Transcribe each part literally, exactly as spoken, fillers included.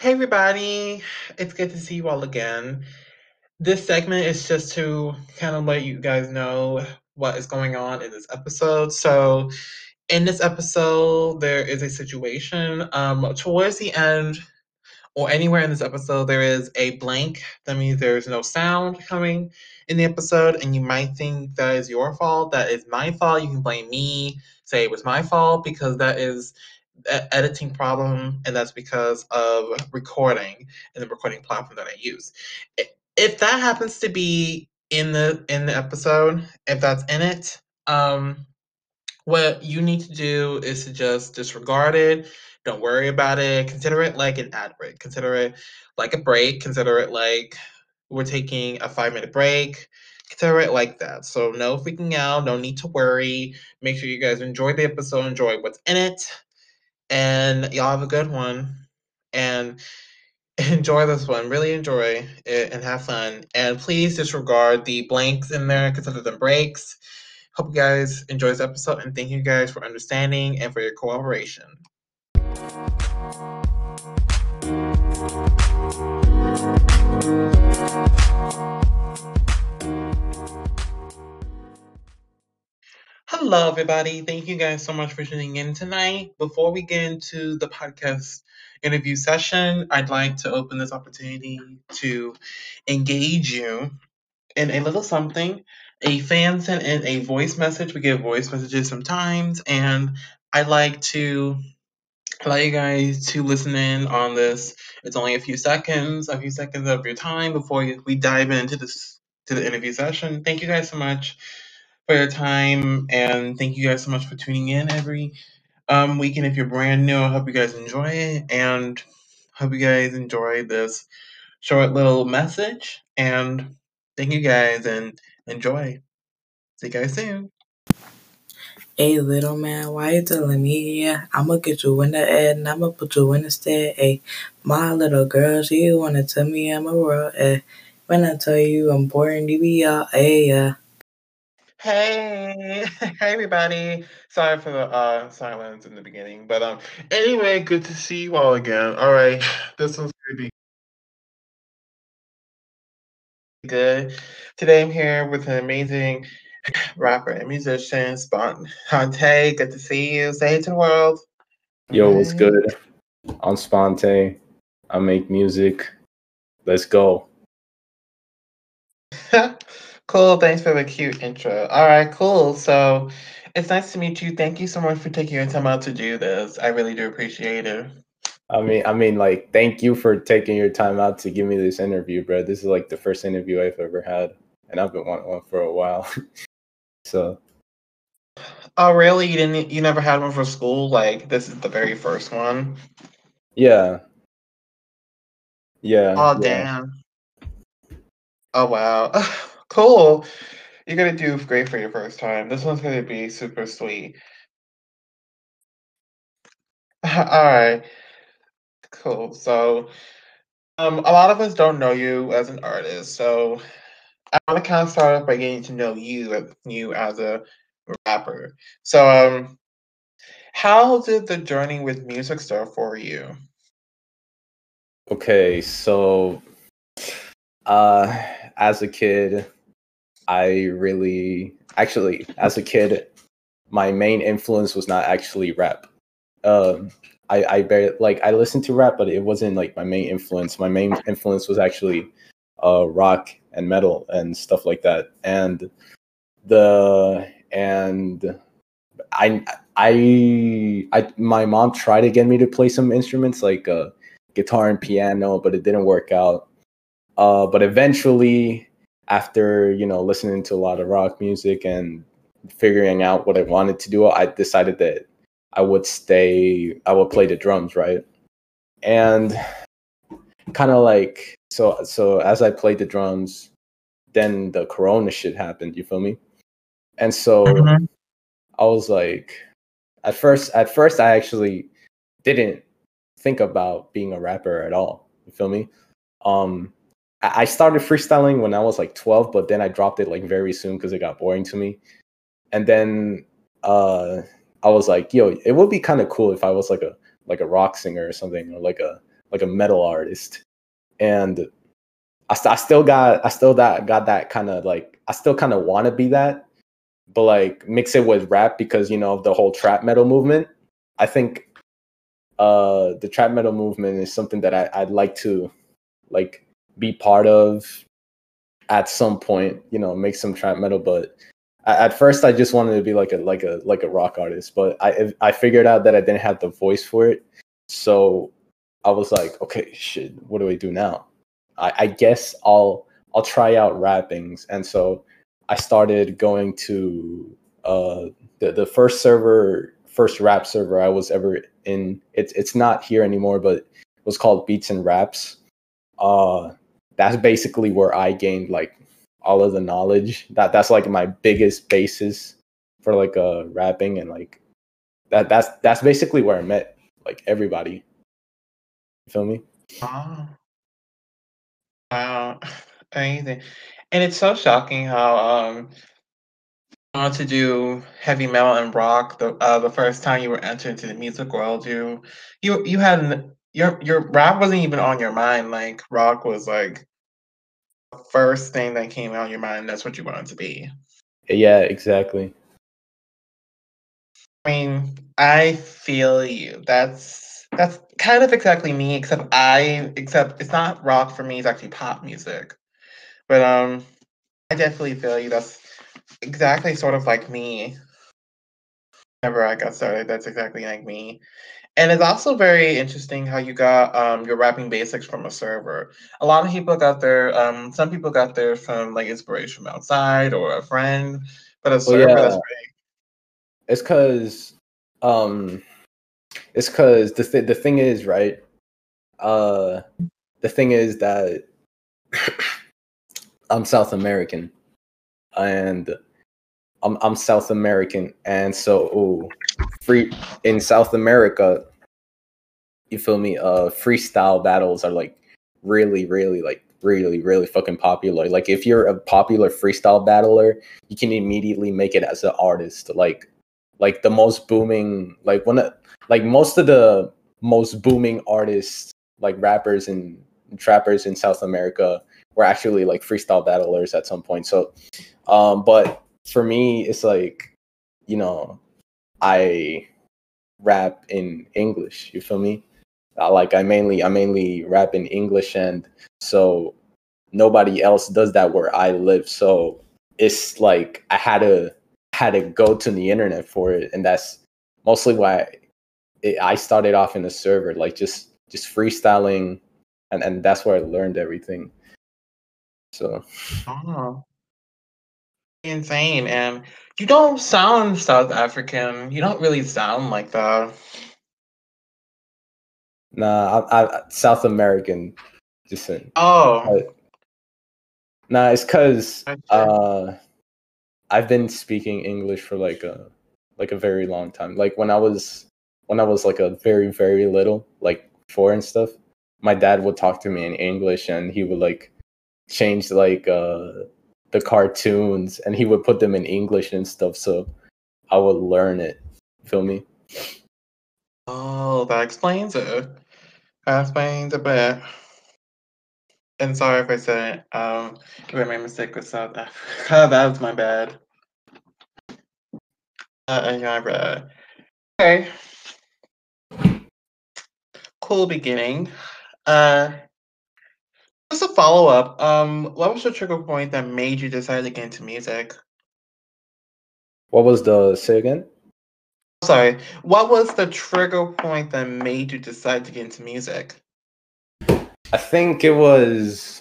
Hey everybody, it's good to see you all again. This segment is just to kind of let you guys know what is going on in this episode. So, in this episode, there is a situation. Um, towards the end, or anywhere in this episode, there is a blank. That means there's no sound coming in the episode, and you might think that is your fault. That is my fault. You can blame me, say it was my fault, because that is an editing problem, and that's because of recording and the recording platform that I use. I- If that happens to be in the in the episode, if that's in it, um, what you need to do is to just disregard it. Don't worry about it. Consider it like an ad break. Consider it like a break. Consider it like we're taking a five minute break. Consider it like that. So, no freaking out. No need to worry. Make sure you guys enjoy the episode, enjoy what's in it, and y'all have a good one. And enjoy this one. Really enjoy it and have fun. And please disregard the blanks in there, consider them breaks. Hope you guys enjoy this episode and thank you guys for understanding and for your cooperation. Hello, everybody. Thank you guys so much for tuning in tonight. Before we get into the podcast interview session, I'd like to open this opportunity to engage you in a little something. A fan sent in a voice message. We get voice messages sometimes, and I'd like to allow you guys to listen in on this. It's only a few seconds, a few seconds of your time before we dive into this to the interview session. Thank you guys so much for your time, and thank you guys so much for tuning in every um, week. And if you're brand new, I hope you guys enjoy it, and hope you guys enjoy this short little message. And thank you guys, and enjoy. See you guys soon. Hey, little man, why you telling me? Yeah, I'ma get you in the ad and I'ma put you in the stead. Hey, my little girl, she wanna tell me I'm a world. Eh, when I tell you I'm born to be all, hey, yeah. Hey, hey everybody. Sorry for the uh silence in the beginning. But um anyway, good to see you all again. All right. This one's gonna be good. Today I'm here with an amazing rapper and musician, Sponte. Good to see you. Say hey to the world. Yo, what's Alright. good? I'm Sponte. I make music. Let's go. Cool. Thanks for the cute intro. All right, cool. So it's nice to meet you. Thank you so much for taking your time out to do this. I really do appreciate it. I mean, I mean, like, thank you for taking your time out to give me this interview, bro. This is like the first interview I've ever had, and I've been wanting one for a while. So, Oh, really? You didn't? You never had one for school? Like this is the very first one? yeah, yeah, Oh, yeah. damn. Oh, wow. Cool. You're gonna do great for your first time. This one's gonna be super sweet. All right. Cool. So, um, a lot of us don't know you as an artist, so I want to kind of start off by getting to know you, as- you as a rapper. So, um, how did the journey with music start for you? Okay, so, uh, as a kid, I really, actually, as a kid, my main influence was not actually rap. Um, I, I barely, like I listened to rap, but it wasn't like my main influence. My main influence was actually uh, rock and metal and stuff like that. And the and I I I my mom tried to get me to play some instruments like uh, guitar and piano, but it didn't work out. Uh, but eventually, after you know listening to a lot of rock music and figuring out what I wanted to do, I decided that I would stay. I would play the drums, right? And kind of like so. So as I played the drums, then the Corona shit happened. You feel me? And so Mhm. I was like, at first, at first, I actually didn't think about being a rapper at all. You feel me? Um, I I started freestyling when I was like twelve, but then I dropped it like very soon because it got boring to me. And then uh, I was like, yo, it would be kind of cool if I was like a like a rock singer or something, or like a like a metal artist, and I, st- I still got I still that got that kind of like I still kind of want to be that, but like mix it with rap because you know the whole trap metal movement. I think uh the trap metal movement is something that I, I'd like to like be part of at some point, you know, make some trap metal. But at first I just wanted to be like a like a like a rock artist, but I I figured out that I didn't have the voice for it. So I was like, okay, shit, what do I do now? I, I guess I'll I'll try out rappings. And so I started going to uh the, the first server first rap server I was ever in. It's it's not here anymore, but it was called Beats and Raps. Uh that's basically where I gained like all of the knowledge. That that's like my biggest basis for like uh rapping, and like that that's that's basically where I met like everybody. You feel me? Oh, wow. Amazing. And it's so shocking how um you wanted to do heavy metal and rock the uh, the first time you were entered into the music world. You you you had an, your your rap wasn't even on your mind. Like rock was like the first thing that came out of your mind. That's what you wanted to be. Yeah, exactly. I mean, I feel you. That's that's kind of exactly me, except I except it's not rock for me, it's actually pop music. But um I definitely feel you. That's exactly sort of like me. Whenever I got started, that's exactly like me. And it's also very interesting how you got um your rapping basics from a server. A lot of people got their um some people got their from like inspiration from outside or a friend, but a Well, server that's yeah, it's because um it's because the th- the thing is, right, uh the thing is that I'm South American, and I'm I'm South American, and so ooh, free in South America, you feel me? Uh, freestyle battles are like really, really, like really, really fucking popular. Like if you're a popular freestyle battler, you can immediately make it as an artist. Like, like the most booming, like one, of- like most of the most booming artists, like rappers and trappers in South America, were actually like freestyle battlers at some point. So, um, but for me, it's like, you know, I rap in English. You feel me? Uh, like I mainly I mainly rap in English, and so nobody else does that where I live. So it's like I had to had to go to the internet for it, and that's mostly why it, I started off in the server, like just just freestyling, and and that's where I learned everything. So oh, insane. And you don't sound South African. You don't really sound like that. nah, I, I South American descent. Oh, But nah, it's because gotcha. uh I've been speaking English for like a like a very long time. Like when I was when I was like a very very little, like four and stuff, my dad would talk to me in English, and he would like change like uh the cartoons, and he would put them in English and stuff, so I would learn it. Feel me? Oh, that explains it. That explains a bit. And sorry if I said it. Um, give my mistake with South Africa. That was my bad. Uh, my bad. Okay, cool beginning. Uh, just a follow up. Um, what was the trigger point that made you decide to get into music? What was the say again? Sorry, what was the trigger point that made you decide to get into music? I think it was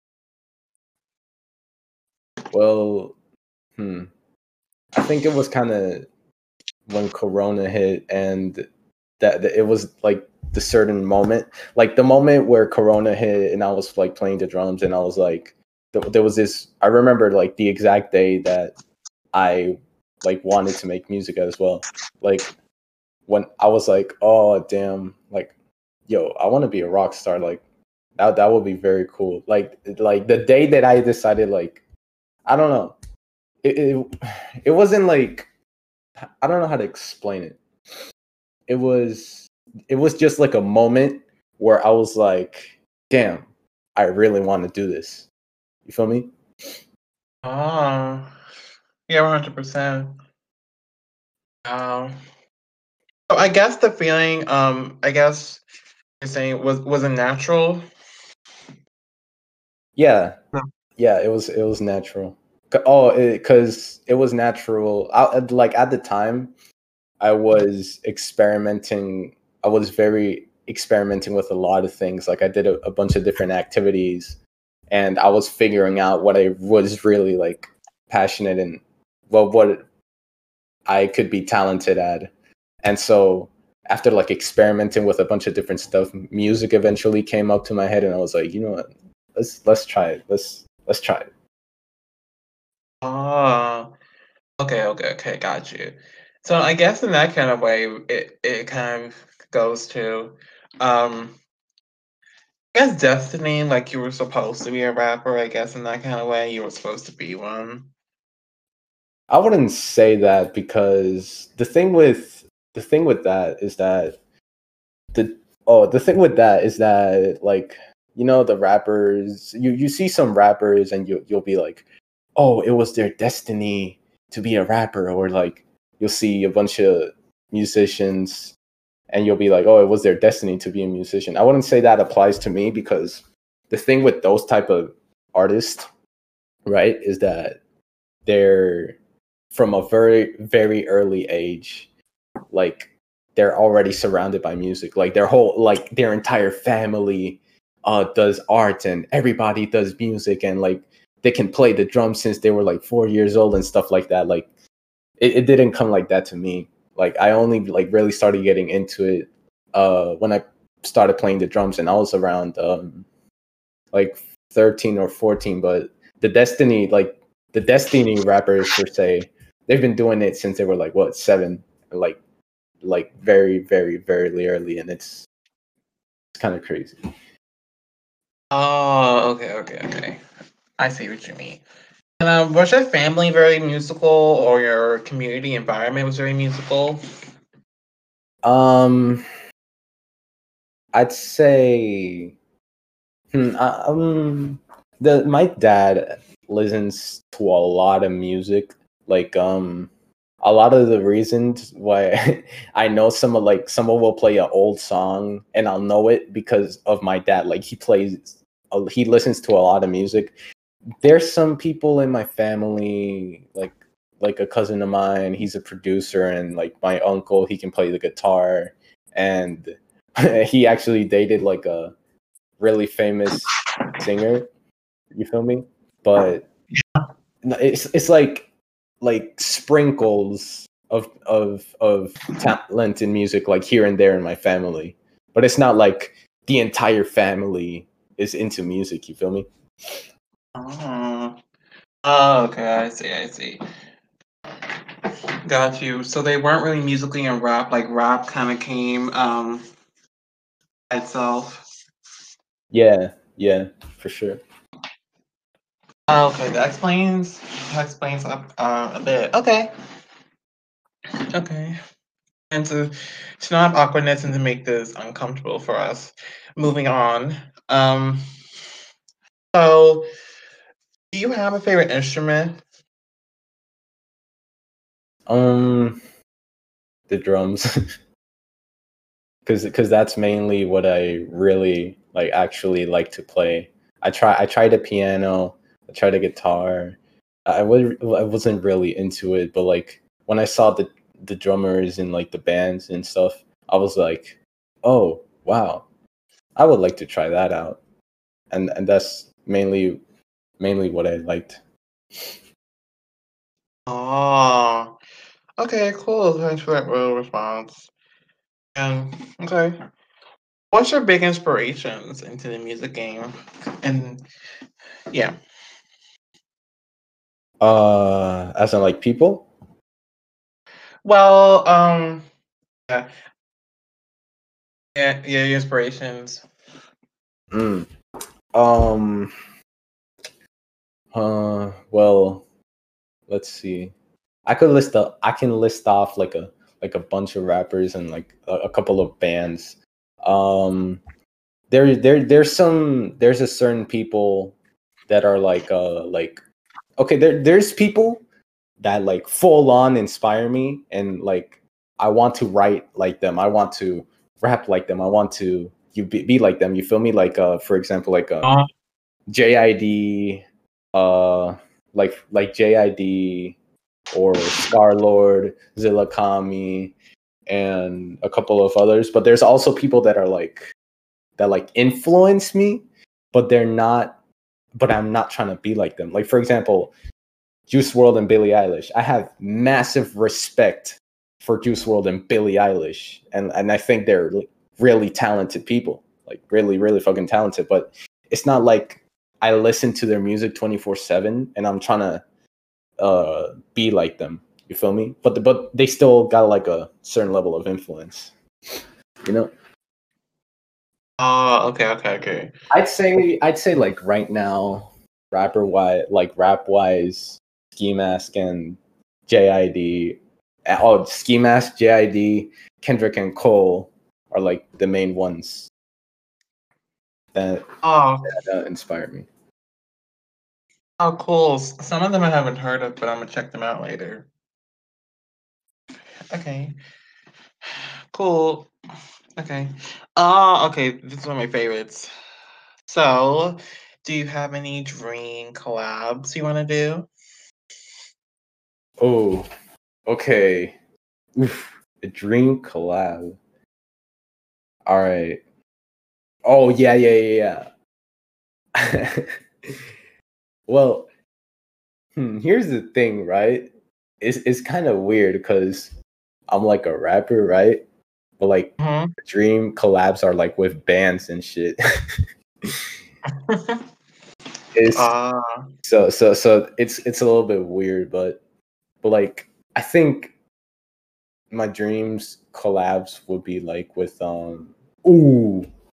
well, hmm. I think it was kind of when Corona hit, and that, that it was like the certain moment, like the moment where Corona hit, and I was like playing the drums, and I was like, th- there was this. I remember like the exact day that I like wanted to make music as well. Like when I was like, oh damn, like yo, I want to be a rock star. Like that that would be very cool. Like like the day that I decided, like I don't know, it it, it wasn't like I don't know how to explain it. It was it was just like a moment where I was like, damn, I really want to do this. You feel me? Oh, yeah, one hundred percent. Um, so I guess the feeling, um, I guess you're saying was was it natural? Yeah, No. yeah, it was it was natural. C- Oh, because it, it was natural. I, like at the time, I was experimenting. I was very experimenting with a lot of things. Like I did a, a bunch of different activities, and I was figuring out what I was really like passionate in, well, what I could be talented at. And so after like experimenting with a bunch of different stuff, music eventually came up to my head, and I was like, you know what, let's let's try it. Let's let's try it. Oh, okay, okay, okay, got you. So I guess in that kind of way, it it kind of goes to, um, I guess destiny. Like you were supposed to be a rapper. I guess in that kind of way, you were supposed to be one. I wouldn't say that, because the thing with the thing with that is that the oh the thing with that is that, like, you know, the rappers, you you see some rappers and you you'll be like, oh, it was their destiny to be a rapper, or like you'll see a bunch of musicians and you'll be like, oh, it was their destiny to be a musician. I wouldn't say that applies to me, because the thing with those type of artists, right, is that they're from a very very early age, like they're already surrounded by music. Like their whole, like their entire family uh does art, and everybody does music, and like they can play the drums since they were like four years old and stuff like that. Like it, it didn't come like that to me. Like I only like really started getting into it uh when I started playing the drums, and I was around um like thirteen or fourteen. But the destiny like the destiny rappers per se, they've been doing it since they were like what, seven, like like very very very early, and it's it's kind of crazy. Oh, okay, okay, okay. I see what you mean. And um, was your family very musical, or your community environment was very musical? um I'd say, hmm, uh, um the my dad listens to a lot of music. Like um a lot of the reasons why I know some of like someone will play an old song and I'll know it because of my dad. Like he plays uh, he listens to a lot of music. There's some people in my family, like like a cousin of mine, he's a producer, and like my uncle, he can play the guitar, and he actually dated like a really famous singer. You feel me? But no, it's it's like like sprinkles of of of talent in music, like here and there in my family. But it's not like the entire family is into music. You feel me? Oh, oh, okay, I see, I see. Got you. So they weren't really musically in rap, like rap kind of came um itself. Yeah, yeah, for sure. Oh, okay, that explains that explains a, uh, a bit. Okay, okay. And to to not have awkwardness and to make this uncomfortable for us. Moving on. Um, so do you have a favorite instrument? Um, the drums, because because that's mainly what I really like actually like to play. I try I tried the piano, I tried the guitar. I was I wasn't really into it, but like when I saw the the drummers and like the bands and stuff, I was like, oh wow, I would like to try that out. And and that's mainly mainly what I liked. Oh, okay, cool. Thanks for that real response. And okay, what's your big inspirations into the music game? And yeah, Uh, as in like people. well, um, yeah, yeah, yeah, your inspirations. Mm. Um. Uh. Well, let's see. I could list a, I can list off like a like a bunch of rappers and like a, a couple of bands. Um there there there's some there's a certain people that are like uh like okay there there's people that like full on inspire me, and like I want to write like them, I want to rap like them, I want to you be, be like them, you feel me? Like uh for example, like uh, Uh, J I D, uh like like J I D or Star-Lord, Zilla Kami, and a couple of others. But there's also people that are like that like influence me, but they're not but I'm not trying to be like them. Like for example, Juice world and Billie Eilish. I have massive respect for Juice world and Billie Eilish, and and I think they're really talented people, like really really fucking talented. But it's not like I listen to their music twenty-four seven and I'm trying to uh be like them. You feel me? But the, but they still got like a certain level of influence. You know? oh, okay, okay, okay. I'd say I'd say like right now, rapper wise, like rap wise, Ski Mask and J I D. Oh, Ski Mask, J I D, Kendrick and Cole are like the main ones that, Oh, that uh, inspired me. oh, cool. Some of them I haven't heard of, but I'm gonna check them out later. Okay. Cool. Okay. Uh, okay, this is one of my favorites. So, do you have any dream collabs you want to do? Oh, okay. Oof, a dream collab. All right. Oh yeah, yeah, yeah, yeah. Well, hmm, here's the thing, right? It's it's kind of weird because I'm like a rapper, right? But like Mhm. dream collabs are like with bands and shit. It's Uh, so so so it's it's a little bit weird, but but like I think my dreams collabs would be like with um ooh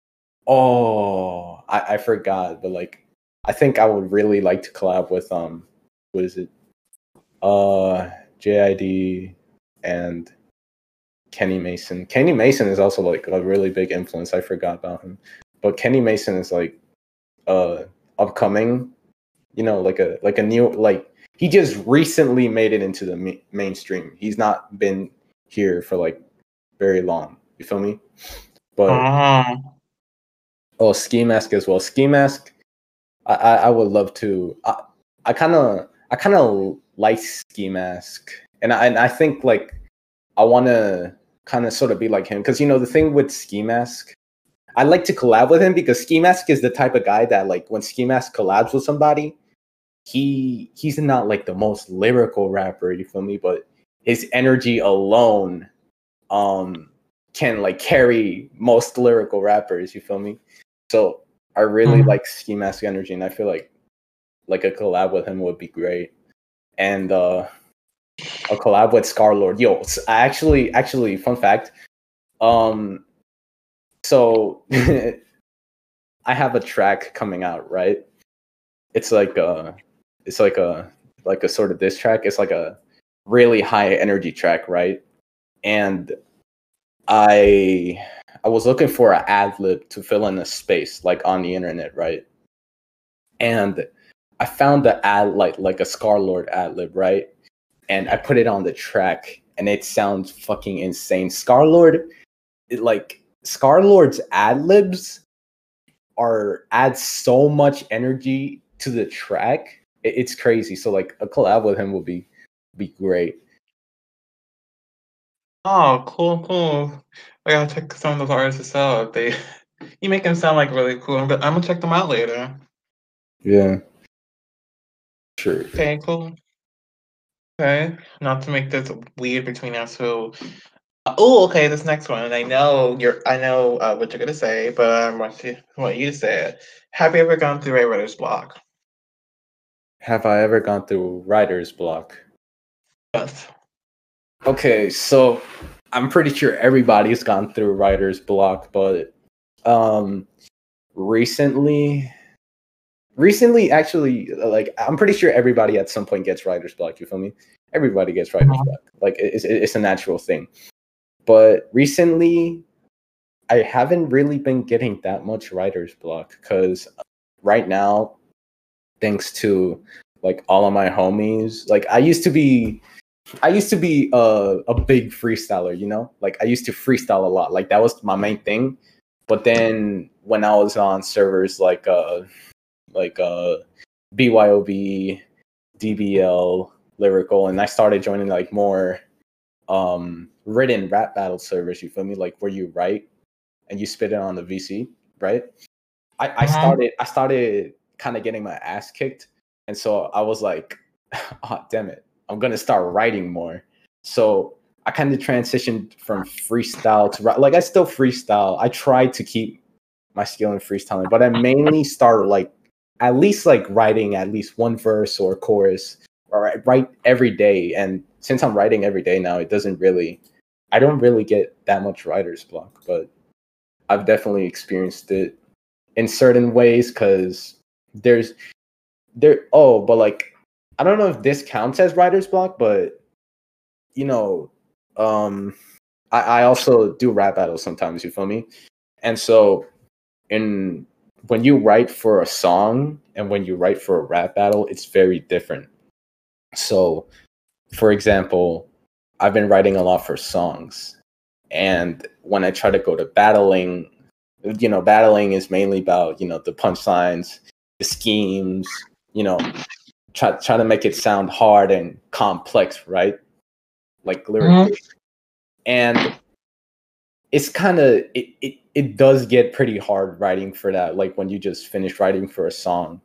oh I, I forgot, but like I think I would really like to collab with um what is it? Uh J I D and Kenny Mason. Kenny Mason is also like a really big influence. I forgot about him. But Kenny Mason is like uh upcoming, you know, like a like a new like he just recently made it into the ma- mainstream. He's not been here for like very long. You feel me? But uh, oh, Ski Mask as well. Ski Mask, I I, I would love to. I I kind of I kind of like Ski Mask, and I and I think like I want to kind of sort of be like him because you know the thing with Ski Mask, I like to collab with him because Ski Mask is the type of guy that like when Ski Mask collabs with somebody, he he's not like the most lyrical rapper, you feel me? But his energy alone um can like carry most lyrical rappers, you feel me? So I really Mhm. like Ski Mask energy, and I feel like like a collab with him would be great. And uh a collab with Star-Lord. Yo, s- I actually actually fun fact. Um so I have a track coming out, right? It's like a it's like a like a sort of diss track. It's like a really high energy track, right? And I I was looking for an ad lib to fill in a space like on the internet, right? And I found the ad like like a Star-Lord ad lib, right? And I put it on the track and it sounds fucking insane. Star-Lord it, like Star-Lord's ad libs are add so much energy to the track. It, it's crazy. So like a collab with him would be be great. oh, cool, cool. I gotta check some of those artists out. They, you make them sound like really cool. I'm, I'm gonna check them out later. Yeah, sure. Okay, cool. Okay, not to make this weird between us. So, oh, okay, this next one. And I know you're. I know uh, what you're gonna say, but I want you want you to say it. Have you ever gone through a writer's block? Have I ever gone through writer's block? Yes. Okay, so I'm pretty sure everybody's gone through writer's block, but um recently recently actually like I'm pretty sure everybody at some point gets writer's block, you feel me? Everybody gets writer's Mhm. block. Like it's it's a natural thing. But recently I haven't really been getting that much writer's block because right now, thanks to like all of my homies, like I used to be, I used to be a, a big freestyler, you know, like I used to freestyle a lot. Like that was my main thing. But then when I was on servers like uh like uh B Y O B, D B L, Lyrical, and I started joining like more um written rap battle servers, you feel me? Like where you write and you spit it on the V C, right? I, I Uh-huh. started I started kind of getting my ass kicked. And so I was like, oh damn it, I'm gonna start writing more. So I kind of transitioned from freestyle to like I still freestyle. I try to keep my skill in freestyling, but I mainly start like at least like writing at least one verse or chorus or I write every day. And since I'm writing every day now, it doesn't really I don't really get that much writer's block, but I've definitely experienced it in certain ways because there's there oh but like I don't know if this counts as writer's block, but you know um I, I also do rap battles sometimes, you feel me? And so in when you write for a song and when you write for a rap battle, it's very different. So for example, I've been writing a lot for songs, and when I try to go to battling, you know, battling is mainly about, you know, the punchlines, the schemes, you know, try try to make it sound hard and complex, right? Like lyrically. Mhm. And it's kind of it, it it does get pretty hard writing for that, like when you just finish writing for a song.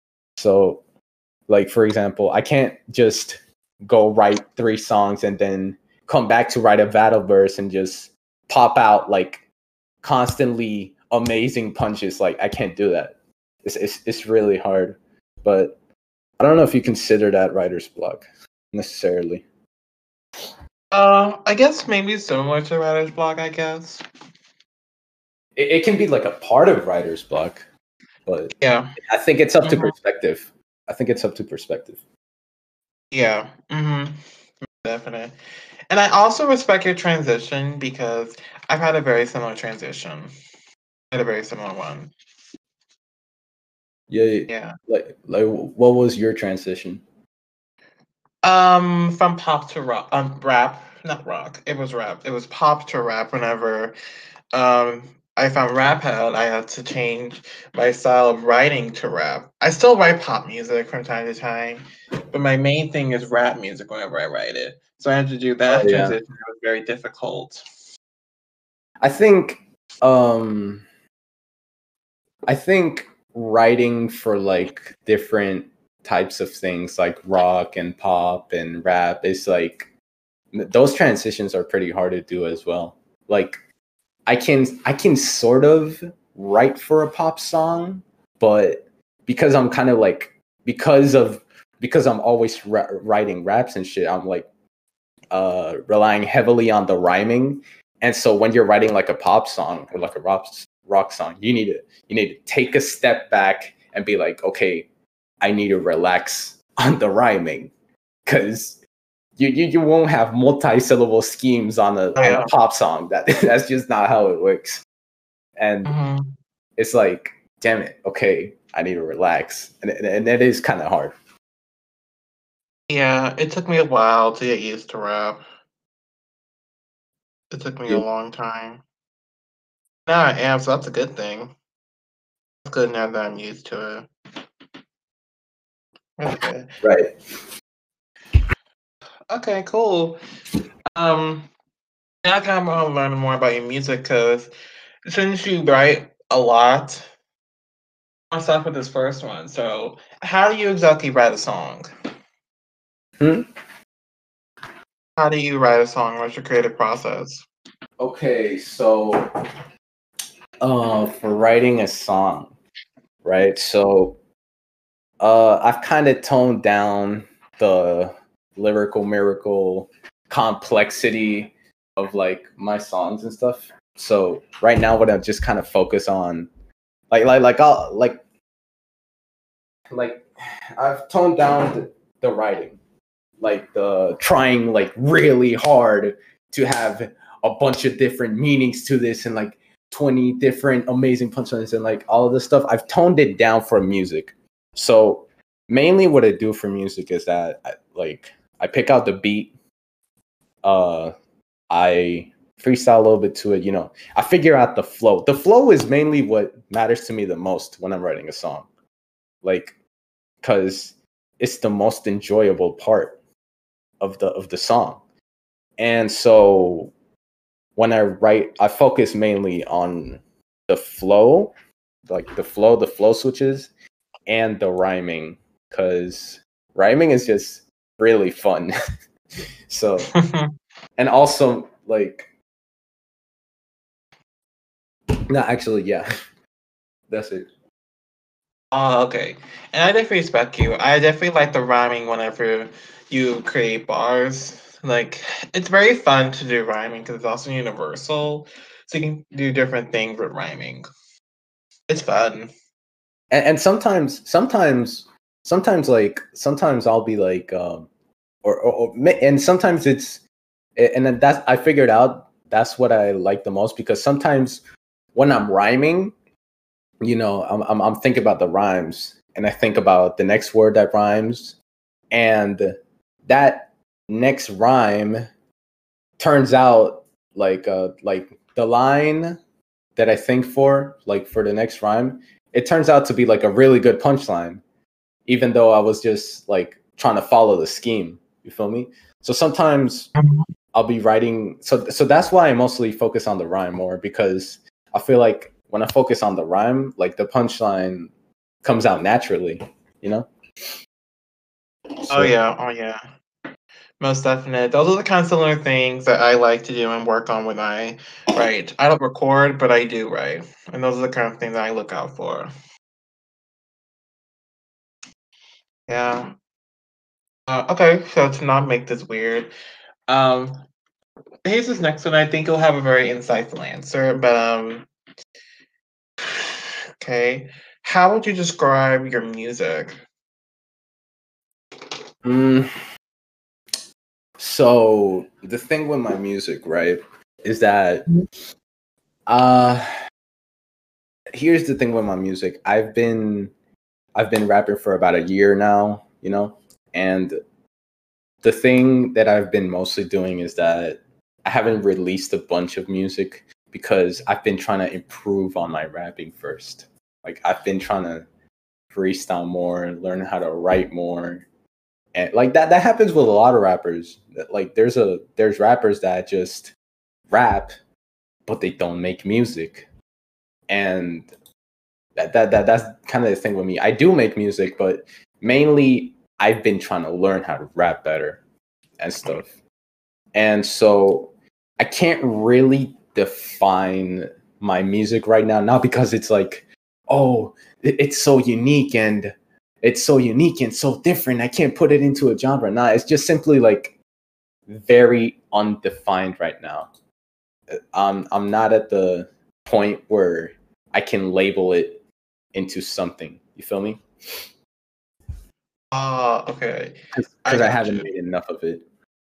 So like for example, I can't just go write three songs and then come back to write a battle verse and just pop out like constantly amazing punches. Like I can't do that. It's it's it's really hard. But I don't know if you consider that writer's block necessarily. Uh, I guess maybe similar to writer's block, I guess. It, it can be like a part of writer's block, but Yeah. I think it's up to Mhm. perspective. I think it's up to perspective. Yeah. Mm-hmm. Definitely. And I also respect your transition because I've had a very similar transition. I had a very similar one. Yeah, Yeah. like like what was your transition? Um, from pop to rock, um, rap, not rock. It was rap. It was pop to rap. Whenever um I found rap out, I had to change my style of writing to rap. I still write pop music from time to time, but my main thing is rap music whenever I write it. So I had to do Oh that yeah. transition. It was very difficult. I think um I think writing for like different types of things like rock and pop and rap is like those transitions are pretty hard to do as well. Like I can I can sort of write for a pop song, but because I'm kind of like because of because I'm always ra- writing raps and shit, I'm like uh relying heavily on the rhyming. And so when you're writing like a pop song or like a rock rock song, you need to you need to take a step back and be like, okay, I need to relax on the rhyming because you, you you won't have multi-syllable schemes on a Oh on a yeah. pop song. That that's just not how it works. And Hmm. it's like, damn it, okay, I need to relax, and and it is kind of hard. Yeah, it took me a while to get used to rap. It took me a Yeah. long time. Now I am, so that's a good thing. It's good now that I'm used to it. That's good. Right. Okay, cool. Um, now I kind of want to learn more about your music because since you write a lot, I'll start with this first one. So, how do you exactly write a song? Hmm? How do you write a song? What's your creative process? Okay, so uh, for writing a song, right? So uh, I've kind of toned down the lyrical miracle complexity of like my songs and stuff. So right now, what I just kind of focus on, like like like I'll like like I've toned down the, the writing, like the trying like really hard to have a bunch of different meanings to this and like twenty different amazing punchlines and like all of this stuff. I've toned it down for music. So mainly what I do for music is that I, like I pick out the beat, uh I freestyle a little bit to it, you know. I figure out the flow. The flow is mainly what matters to me the most when I'm writing a song. Like, cuz it's the most enjoyable part of the of the song. And so when I write, I focus mainly on the flow, like the flow, the flow switches, and the rhyming, because rhyming is just really fun. So, and also like, no, actually, yeah, that's it. Oh, okay. And I definitely respect you. I definitely like the rhyming whenever you create bars. Like, it's very fun to do rhyming because it's also universal. So you can do different things with rhyming. It's fun. And, and sometimes, sometimes, sometimes, like, sometimes I'll be like, um, or, or, or, ma- and sometimes it's, and then that's, I figured out that's what I like the most, because sometimes when I'm rhyming, you know, I'm, I'm I'm thinking about the rhymes, and I think about the next word that rhymes, and that next rhyme turns out like uh like the line that I think for, like for the next rhyme, it turns out to be like a really good punchline, even though I was just like trying to follow the scheme. You feel me? So sometimes I'll be writing. So so that's why I mostly focus on the rhyme more, because I feel like when I focus on the rhyme, like the punchline comes out naturally, you know? Oh So yeah, oh yeah. Most definite. Those are the kind of similar things that I like to do and work on when I write. I don't record, but I do write. And those are the kind of things I look out for. Yeah. Uh, okay, so to not make this weird, um, here's this next one. I think you'll have a very insightful answer, but um, okay. How would you describe your music? mm, so the thing with my music, right, is that uh here's the thing with my music. I've been I've been rapping for about a year now, you know, and the thing that I've been mostly doing is that I haven't released a bunch of music because I've been trying to improve on my rapping first. Like I've been trying to freestyle more, learn how to write more. And like that that happens with a lot of rappers. Like there's a there's rappers that just rap but they don't make music. And that that, that that's kind of the thing with me. I do make music, but mainly I've been trying to learn how to rap better and stuff. And so I can't really define my music right now, not because it's like, oh, it's so unique and it's so unique and so different. I can't put it into a genre. Nah, it's just simply like very undefined right now. Um, I'm not at the point where I can label it into something. You feel me? Ah, okay. I Because I got haven't you. made enough of it.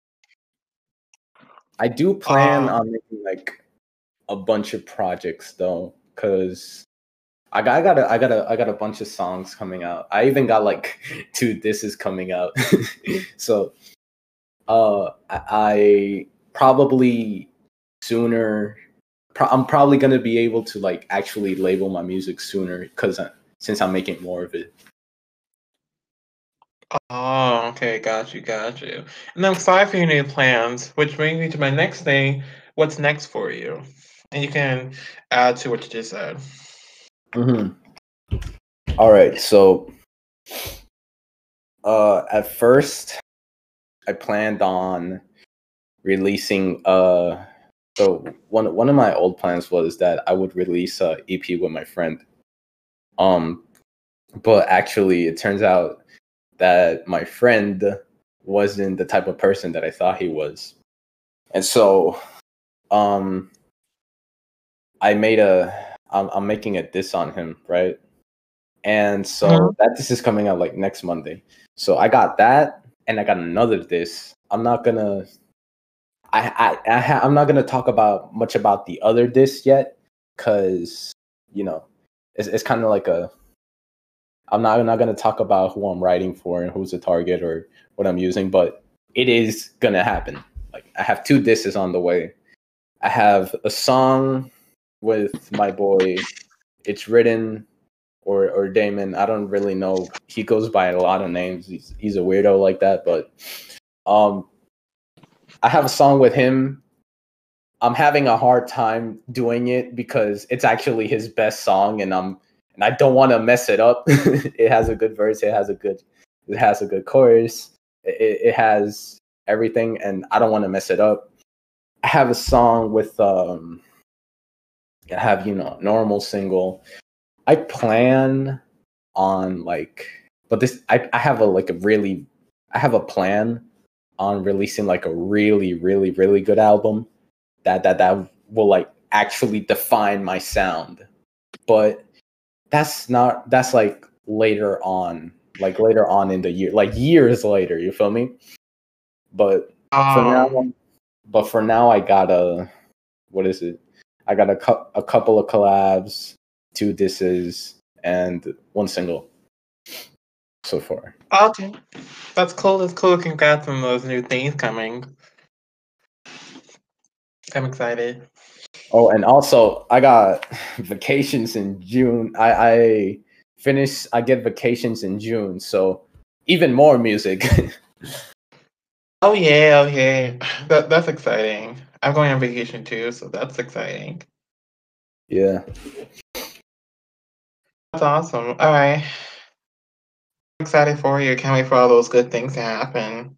I do plan Ah, on making like a bunch of projects though, because I got, I got a, I got a, I got a bunch of songs coming out. I even got like two disses coming out. So, uh, I, I probably sooner. Pro- I'm probably gonna be able to like actually label my music sooner, because since I'm making more of it. oh, okay, got you, got you. And I'm excited for your new plans, which brings me to my next thing. What's next for you? And you can add to what you just said. Mm-hmm. All right, so uh, at first, I planned on releasing uh so one one of my old plans was that I would release a E P with my friend. Um but actually it turns out that my friend wasn't the type of person that I thought he was. And so um I made a I'm, I'm making a diss on him, right? And so Mhm. that diss is coming out like next Monday. So I got that and I got another diss. I'm not gonna I, I, I ha- I'm not gonna talk about much about the other disc yet, because you know it's it's kind of like a. I'm not I'm not gonna talk about who I'm writing for and who's the target or what I'm using, but it is gonna happen. Like I have two disses on the way. I have a song with my boy. It's written or or Damon. I don't really know. He goes by a lot of names. He's he's a weirdo like that, but um, I have a song with him. I'm having a hard time doing it because it's actually his best song, and I'm and I don't want to mess it up. It has a good verse. It has a good. It has a good chorus. It, it has everything, and I don't want to mess it up. I have a song with um. I have you know normal single. I plan on like, but this I, I have a like a really I have a plan on releasing like a really really really good album that that that will like actually define my sound. But that's not that's like later on, like later on in the year, like years later. You feel me? But for now, Um, but for now, I got a what is it? I got a cu- a couple of collabs, two disses, and one single so far. okay. That's cool. That's cool. Congrats on those new things coming. I'm excited. Oh, and also I got vacations in June. I I finish. I get vacations in June, so even more music. Oh yeah, oh yeah. That that's exciting. I'm going on vacation too, so that's exciting. Yeah. That's awesome. All right. I'm excited for you. Can't wait for all those good things to happen.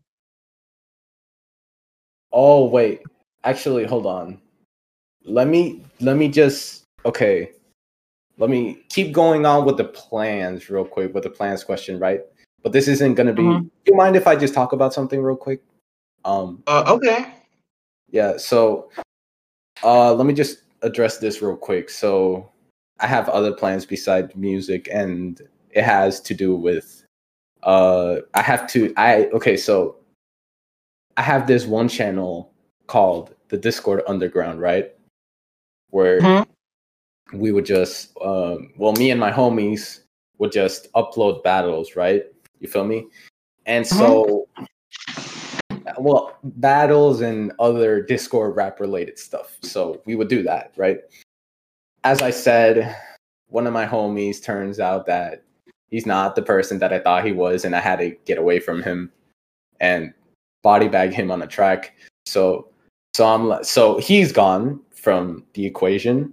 Oh wait, actually, hold on. Let me let me just okay. Let me keep going on with the plans real quick with the plans question, right? But this isn't gonna be. Mm-hmm. Do you mind if I just talk about something real quick? Um, Uh, okay. yeah. So, uh, let me just address this real quick. So, I have other plans besides music, and it has to do with. Uh, I have to. I okay. So, I have this one channel called the Discord Underground, right? Where Mm-hmm. we would just um well me and my homies would just upload battles, right? You feel me? And Mm-hmm. so well battles and other Discord rap related stuff. So we would do that, right? As I said, one of my homies turns out that he's not the person that I thought he was, and I had to get away from him and body bag him on a track. So so I'm like so he's gone from the equation.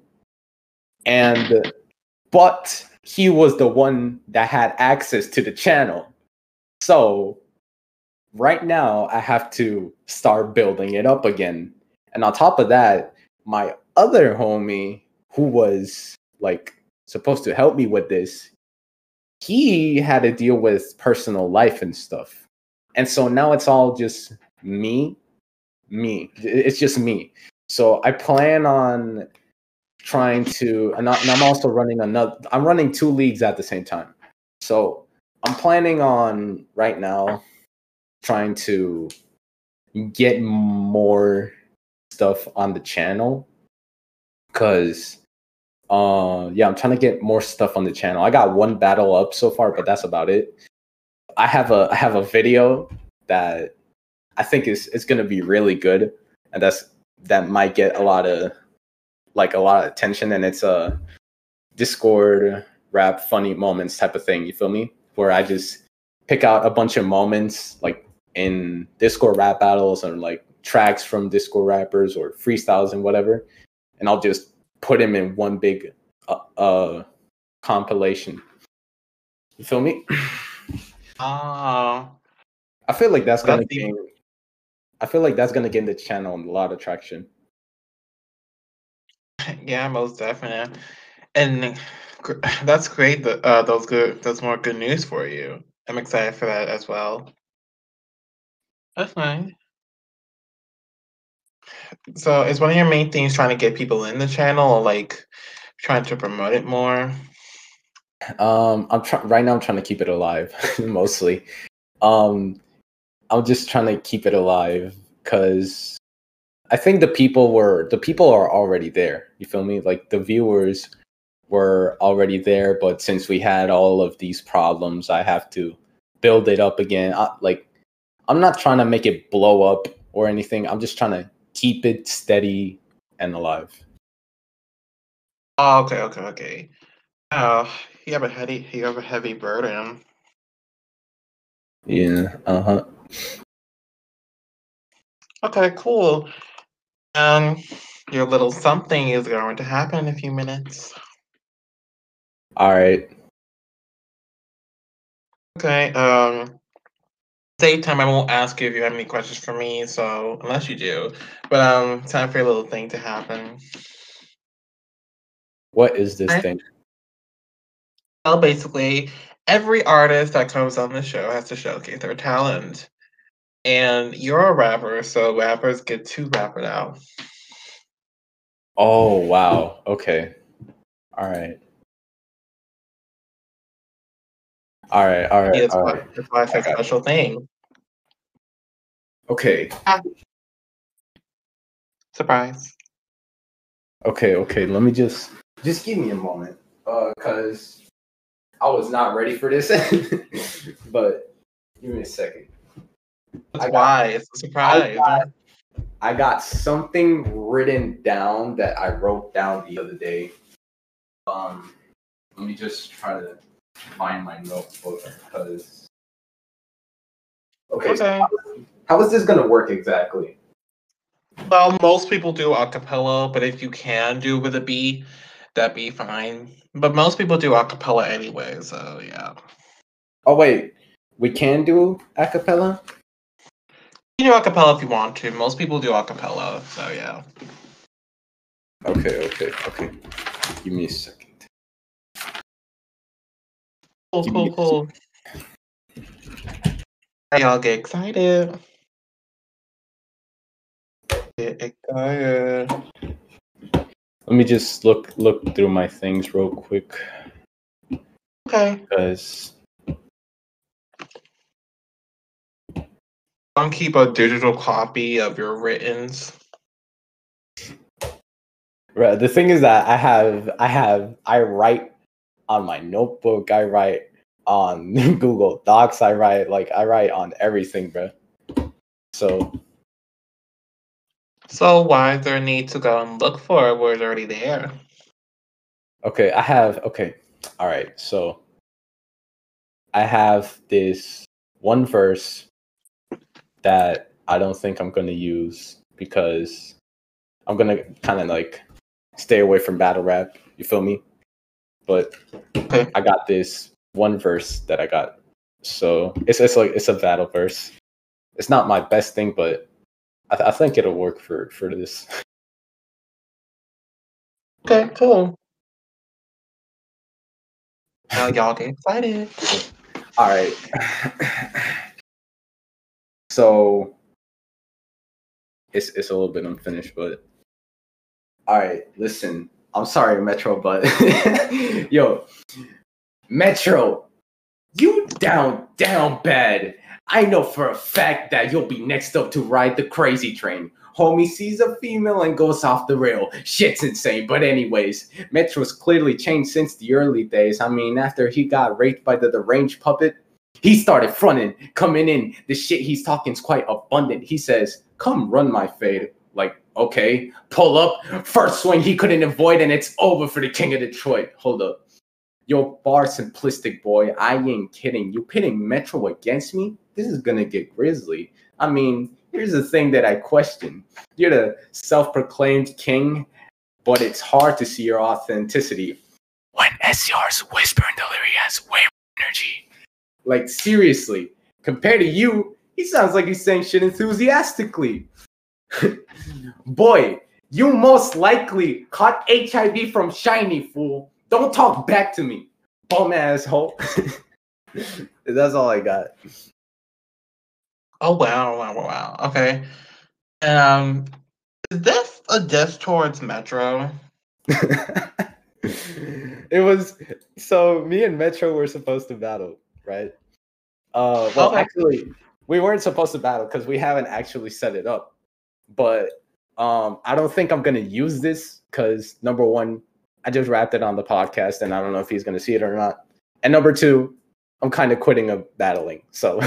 And but he was the one that had access to the channel. So right now I have to start building it up again. And on top of that, my other homie who was like supposed to help me with this, he had to deal with personal life and stuff. And so now it's all just me, me. It's just me. So I plan on trying to and, I, and I'm also running another I'm running two leagues at the same time. So I'm planning on right now trying to get more stuff on the channel cuz uh yeah, I'm trying to get more stuff on the channel. I got one battle up so far, but that's about it. I have a I have a video that I think is is going to be really good, and that's that might get a lot of like a lot of attention, and it's a Discord rap funny moments type of thing. You feel me? Where I just pick out a bunch of moments like in Discord rap battles or like tracks from Discord rappers or freestyles and whatever, and I'll just put them in one big uh, uh compilation. You feel me? Oh, I feel like that's that's gonna even, gain. I feel like that's gonna gain the channel a lot of traction. yeah, most definitely. And gr- that's great. That uh, those good. That's more good news for you. I'm excited for that as well. That's nice. So, is one of your main things trying to get people in the channel, or like trying to promote it more? Um, I'm trying right now. I'm trying to keep it alive mostly. Um, I'm just trying to keep it alive because I think the people were the people are already there. You feel me? Like the viewers were already there, but since we had all of these problems, I have to build it up again. I, like I'm not trying to make it blow up or anything. I'm just trying to keep it steady and alive. Oh, okay, okay, okay. Oh, you have a heavy, you have a heavy burden. Yeah. Uh huh. Okay, cool. Um, your little something is going to happen in a few minutes. All right. Okay. Um, same time, I won't ask you if you have any questions for me. So unless you do, but um, time for your little thing to happen. What is this I, thing? well, basically, every artist that comes on the show has to showcase their talent. And you're a rapper, so rappers get to rap it out. Oh wow. Okay. All right. All right. All right. Yeah, that's All why, right. that's why it's I a got special thing. Okay. Ah, surprise. Okay. Okay. Let me just just give me a moment, uh, cause I was not ready for this. But give me a second. That's I got why it's a I surprise. got I got something written down that I wrote down the other day. Um, let me just try to find my notebook because. Okay, so Okay. how, how is this gonna work exactly? Well, most people do a cappella, but if you can do with a beat, that'd be fine. But most people do a cappella anyway, so yeah. Oh wait, we can do a cappella? You do a cappella if you want to. Most people do a cappella, so yeah. Okay, okay, okay. Give me a second. Cool, Give cool, me cool. Y'all get excited. Get excited. Let me just look look through my things real quick Okay. because Don't keep a digital copy of your writtens. right, the thing is that I have I have I write on my notebook, I write on Google Docs, I write like I write on everything, bro. So So why is there a need to go and look for it where it's already there? okay, I have okay. All right. So I have this one verse that I don't think I'm going to use because I'm going to kind of like stay away from battle rap, you feel me? But Okay. I got this one verse that I got. So it's it's like it's a battle verse. It's not my best thing, but I, th- I think it'll work for for this. Okay, cool. Now y'all get excited. All right. So it's it's a little bit unfinished, but all right. Listen, I'm sorry, Metro, but yo, Metro, you down down bad. I know for a fact that you'll be next up to ride the crazy train. Homie sees a female and goes off the rail. Shit's insane. But anyways, Metro's clearly changed since the early days. I mean, after he got raped by the deranged puppet, he started fronting, coming in. The shit he's talking's quite abundant. He says, come run my fade. Like, okay, pull up. First swing he couldn't avoid, and it's over for the king of Detroit. Hold up. Yo, bar simplistic boy, I ain't kidding. You pitting Metro against me? This is gonna get grisly. I mean, here's the thing that I question. You're the self-proclaimed king, but it's hard to see your authenticity when S R's whisper and delivery has way more energy. Like, seriously, compared to you, he sounds like he's saying shit enthusiastically. Boy, you most likely caught H I V from Shiny, fool. Don't talk back to me, bum asshole. That's all I got. Oh wow, wow, wow, wow. Okay. Um, is this a diss towards Metro? It was so me and Metro were supposed to battle, right? Uh, well, Okay. actually, we weren't supposed to battle because we haven't actually set it up. But Um, I don't think I'm gonna use this because number one, I just wrapped it on the podcast, and I don't know if he's gonna see it or not. And number two, I'm kind of quitting of battling. So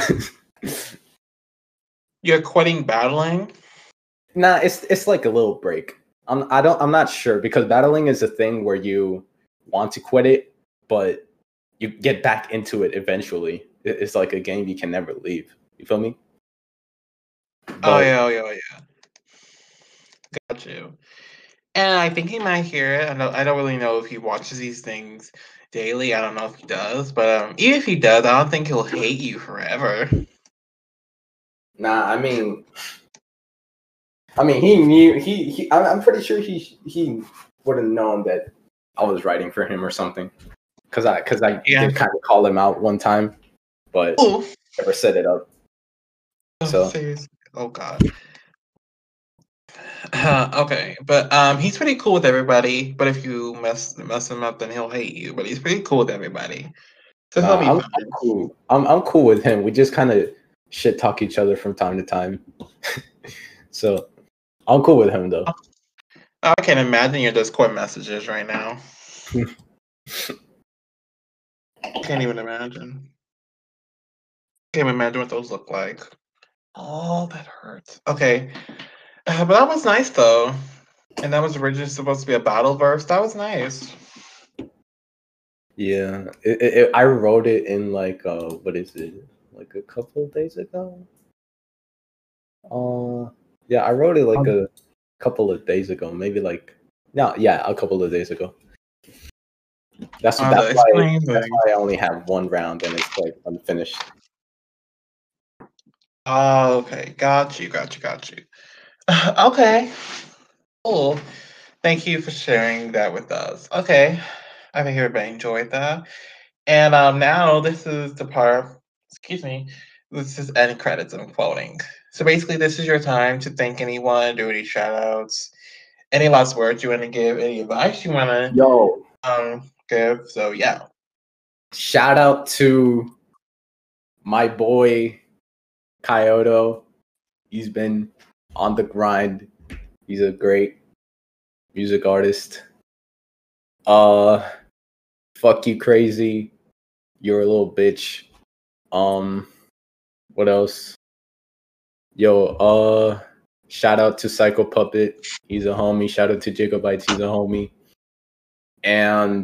You're quitting battling? nah, it's it's like a little break. I'm I don't I'm not sure because battling is a thing where you want to quit it, but you get back into it eventually. It- It's like a game you can never leave. You feel me? Oh But yeah, oh yeah, oh yeah. Got you. And I think he might hear it. I don't, I don't really know if he watches these things daily. I don't know if he does, but um, even if he does, I don't think he'll hate you forever. nah, I mean, I mean, he knew he. he I'm, I'm pretty sure he he would have known that I was writing for him or something. Cause I cause I Yeah. did kind of call him out one time, but Ooh. never set it up. Oh, So seriously. Oh God. Uh, okay, but um, he's pretty cool with everybody. But if you mess mess him up, then he'll hate you. But he's pretty cool with everybody, so he'll nah, be I'm, fine. I'm cool. I'm I'm cool with him. We just kind of shit talk each other from time to time. So I'm cool with him though. I can't imagine your Discord messages right now. Can't even imagine. Can't even imagine what those look like. Oh, that hurts. Okay, uh, but that was nice though, and that was originally supposed to be a battle verse. That was nice. Yeah, it, it, it- I wrote it in like uh, what is it? Like a couple of days ago. Uh, yeah, I wrote it like Um, a couple of days ago, maybe like no, yeah, a couple of days ago. That's Oh, that's the why explain that's thing. why I only have one round and it's like unfinished. Oh, okay, got you, got you, got you. Okay, cool. Thank you for sharing that with us. Okay, I think everybody enjoyed that. And um, now this is the part. Excuse me. This is end credits. I'm quoting. So basically, this is your time to thank anyone, do any shout outs, any last words you want to give, any advice you want to Yo, um give. So yeah. shout out to my boy Kyoto. He's been on the grind. He's a great music artist. Uh, fuck you, crazy. You're a little bitch. Um, what else? Yo, uh, shout out to Psycho Puppet. He's a homie. Shout out to Gigabytes. He's a homie. And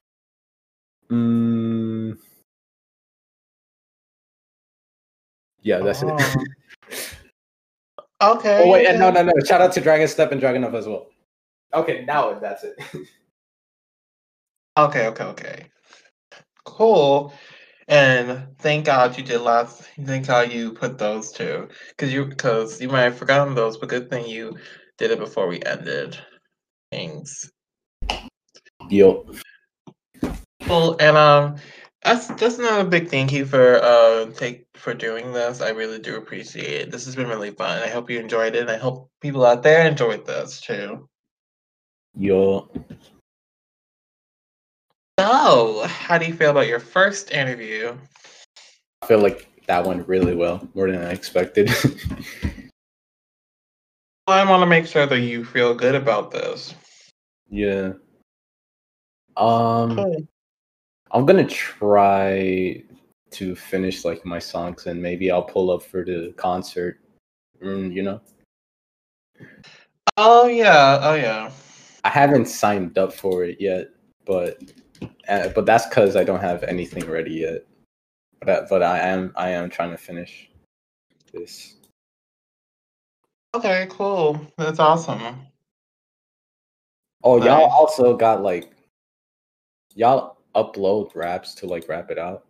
mm, yeah, that's it. Oh, okay. Oh wait, and no, Okay. no, no. Shout out to Dragon Step and Dragonov as well. Okay, now that's it. Okay. Okay. Okay. Cool. And thank God you did last. Thank God you put those two, because you because you might have forgotten those, but good thing you did it before we ended things. Yo, Well, and um, that's that's another big thank you for uh take for doing this. I really do appreciate it. This has been really fun. I hope you enjoyed it, and I hope people out there enjoyed this too. yo. So, how do you feel about your first interview? I feel like that went really well, more than I expected. I want to make sure that you feel good about this. Yeah. Um, Cool. I'm gonna try to finish like my songs, and maybe I'll pull up for the concert. Mm, you know, Oh yeah, oh yeah. I haven't signed up for it yet, but uh, but that's because I don't have anything ready yet. But I, but I am I am trying to finish this. Okay, cool. That's awesome. Oh, y'all Nice. also got like y'all upload raps to like wrap it out.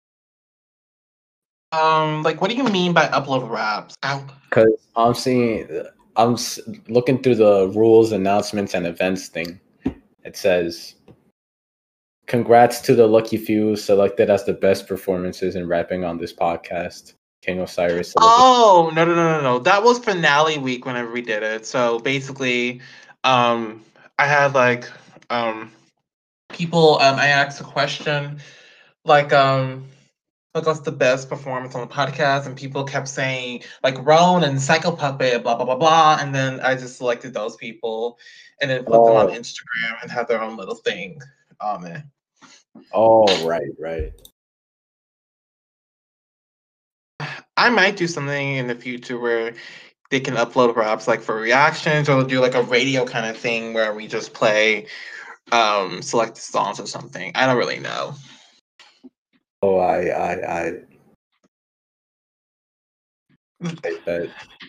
Um, like, what do you mean by upload raps? Ow. Because I'm seeing, I'm s- looking through the rules, announcements, and events thing. It says, "Congrats to the lucky few selected as the best performances in rapping on this podcast." King Osiris. celebrates- Oh, no, no, no, no, no. That was finale week whenever we did it. So basically, um, I had like um people um I asked a question like um like what's the best performance on the podcast, and people kept saying like Roan and Psycho Puppet, blah blah blah blah, and then I just selected those people, and then put them on Oh, Instagram and have their own little thing on it. oh, right, right. I might do something in the future where they can upload raps like for reactions, or do like a radio kind of thing where we just play um selected songs or something. I don't really know. Oh, I, I, I, I bet.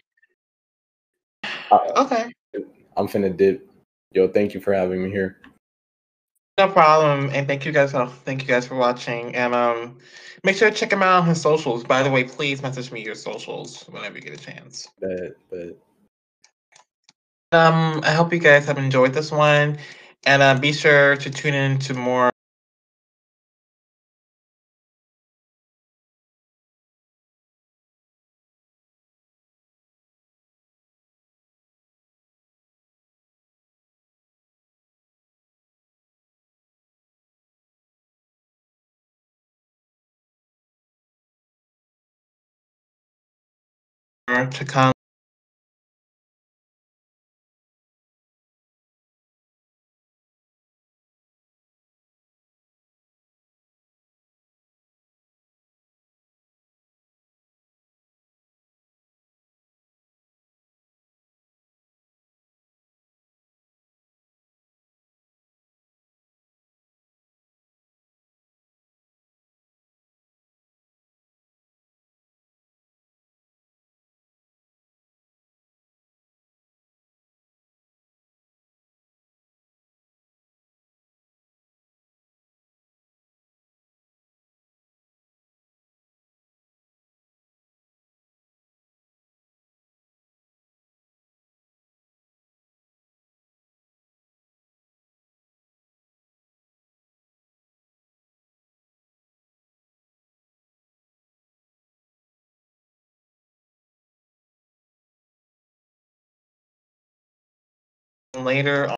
Uh, Okay. I'm finna dip. Yo, thank you for having me here. No problem, and thank you guys. Uh, thank you guys for watching, and um, make sure to check him out on his socials. By the way, please message me your socials whenever you get a chance. Bet, bet. Um, I hope you guys have enjoyed this one, and uh, be sure to tune in to more. To come. Later